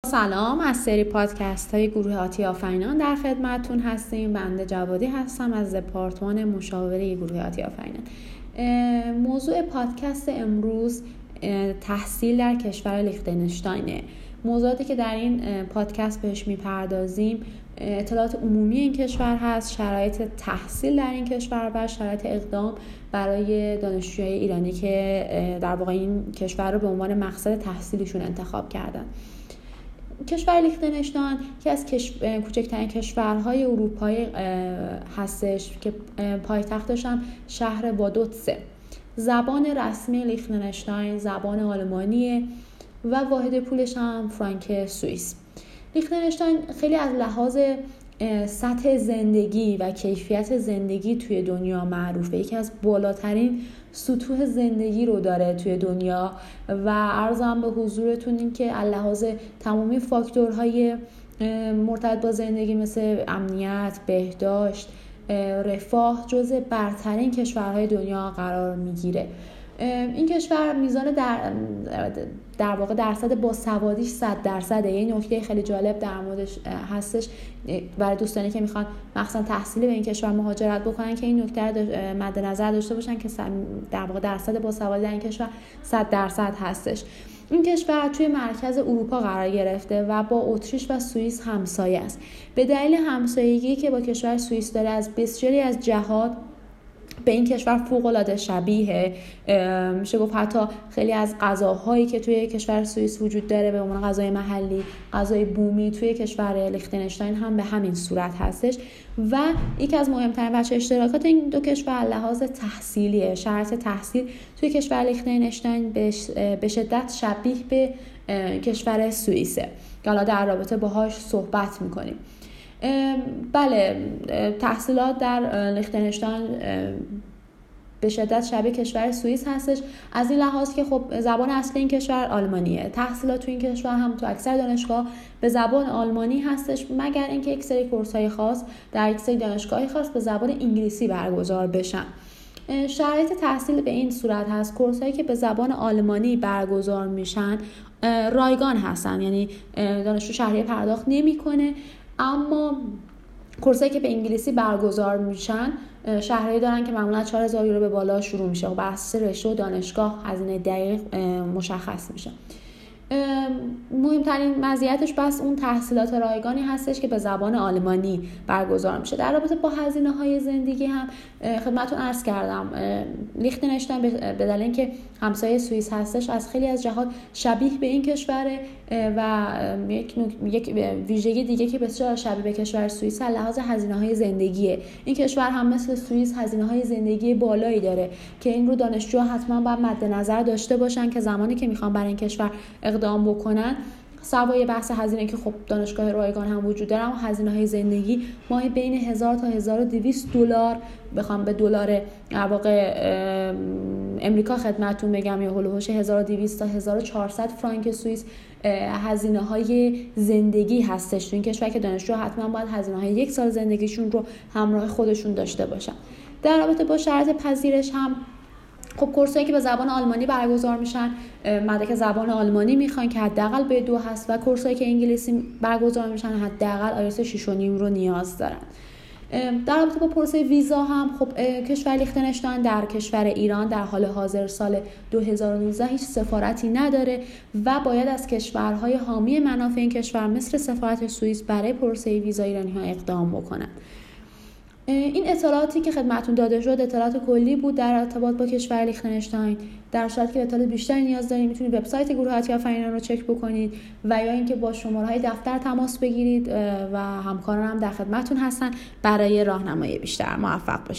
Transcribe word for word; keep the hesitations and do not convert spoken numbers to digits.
سلام، از سری پادکست های گروه آتیا فینان در خدمتتون هستیم. بنده جوادی هستم از دپارتمان مشاوره گروه آتیا فینان. موضوع پادکست امروز تحصیل در کشور لیختنشتاینه. موضوعاتی که در این پادکست بهش میپردازیم اطلاعات عمومی این کشور هست، شرایط تحصیل در این کشور و شرایط اقدام برای دانشجوهای ایرانی که در واقع این کشور رو به عنوان مقصد تحصیلشون انتخاب کردن. کشور لیختنشتاین که از کش... کوچکترین کشورهای اروپایی هستش که پایتختش هم شهر وادوتسه. زبان رسمی لیختنشتاین زبان آلمانیه و واحد پولش هم فرانک سوئیس. لیختنشتاین خیلی از لحاظ سطح زندگی و کیفیت زندگی توی دنیا معروفه. یکی از بالاترین سطوح زندگی رو داره توی دنیا و عرضم به حضورتون این که لحاظ تمامی فاکتورهای مرتبط با زندگی مثل امنیت، بهداشت، رفاه جزء برترین کشورهای دنیا قرار میگیره. این کشور میزان در در واقع درصد باسوادیش صد درصده. یه نکته خیلی جالب در موردش هستش برای دوستانی که میخوان مخصوصا تحصیلی به این کشور مهاجرت بکنن که این نکته رو مد نظر داشته باشن که در واقع درصد باسوادی در این کشور صد درصد هستش. این کشور توی مرکز اروپا قرار گرفته و با اتریش و سوئیس همسایه است. به دلیل همسایگی که با کشور سوئیس داره از بسیاری از جهات به این کشور فوق‌العاده شبیه. میشه گفت حتی خیلی از غذاهایی که توی کشور سوئیس وجود داره به عنوان غذای محلی، غذای بومی، توی کشور لیختنشتاین هم به همین صورت هستش. و یکی از مهمترین بچه اشتراکات این دو کشور لحاظ تحصیلیه. شرط تحصیل توی کشور لیختنشتاین به شدت شبیه به کشور سوئیسه که حالا در رابطه باهاش صحبت میکنیم. بله، تحصیلات در لیختنشتاین به شدت شبیه کشور سوئیس هستش از این لحاظ که خب زبان اصلی این کشور آلمانیه. تحصیلات تو این کشور هم تو اکثر دانشگاه به زبان آلمانی هستش، مگر اینکه یک سری کورس‌های خاص در یک سری دانشگاهی خاص به زبان انگلیسی برگزار بشن. شرایط تحصیل به این صورت هست: کورس‌هایی که به زبان آلمانی برگزار میشن رایگان هستن، یعنی دانشجو شهریه پرداخت نمی‌کنه، اما کورسایی که به انگلیسی برگزار میشن شهریه دارن که معمولا چهار هزار یورو به بالا شروع میشه و بر اساس رشته و دانشگاه هزینه دقیق مشخص میشه. مهمترین مزیتش بس اون تحصیلات رایگانی هستش که به زبان آلمانی برگزار میشه. در رابطه با هزینه های زندگی هم خدمتتون عرض کردم لیختنشتاین به دلیل اینکه همسایه سوئیس هستش از خیلی از جهات شبیه به این کشوره و یک یک ویژگی دیگه که بسیار شبیه به کشور سوئیس لحاظ هزینه های زندگیه. این کشور هم مثل سوئیس هزینه های زندگی بالایی داره که این رو دانشجوها حتما باید مد نظر داشته باشن که زمانی که میخوان برای این کشور اقدام بکنن سوای بحث هزینه که خب دانشگاه رایگان هم وجود داره، اما هزینه های زندگی ماهی بین هزار تا هزار و دویست دلار بخوام به دلار در واقع امریکا خدمتتون بگم یا هولوش هزار و دویست تا هزار و چهارصد فرانک سوئیس هزینه های زندگی هستش تو این کشور که دانشجو حتما باید هزینه های یک سال زندگیشون رو همراه خودشون داشته باشن. در رابطه با شرایط پذیرش هم خب کورسایی که به زبان آلمانی برگزار میشن مدرک زبان آلمانی میخوان که حداقل به دو هست و کورسایی که انگلیسی برگزار میشن حداقل آیلتس شش و نیم رو نیاز دارن. در رابطه با پروسه ویزا هم خب کشور لیختنشتاین در کشور ایران در حال حاضر سال دو هزار و نوزده هیچ سفارتی نداره و باید از کشورهای حامی منافع این کشور مثل سفارت سوئیس برای پروسه ویزا ایرانی ها اقدام بکنن. این اطلاعاتی که خدمتتون داده شد اطلاعات کلی بود در ارتباط با کشور لیختنشتاین. در صورتی که اطلاعات بیشتری نیاز دارید میتونید وبسایت گروه آتیا فینان رو چک بکنید و یا اینکه با شماره‌های دفتر تماس بگیرید و همکاران هم در خدمتتون هستن برای راهنمایی بیشتر. موفق باشید.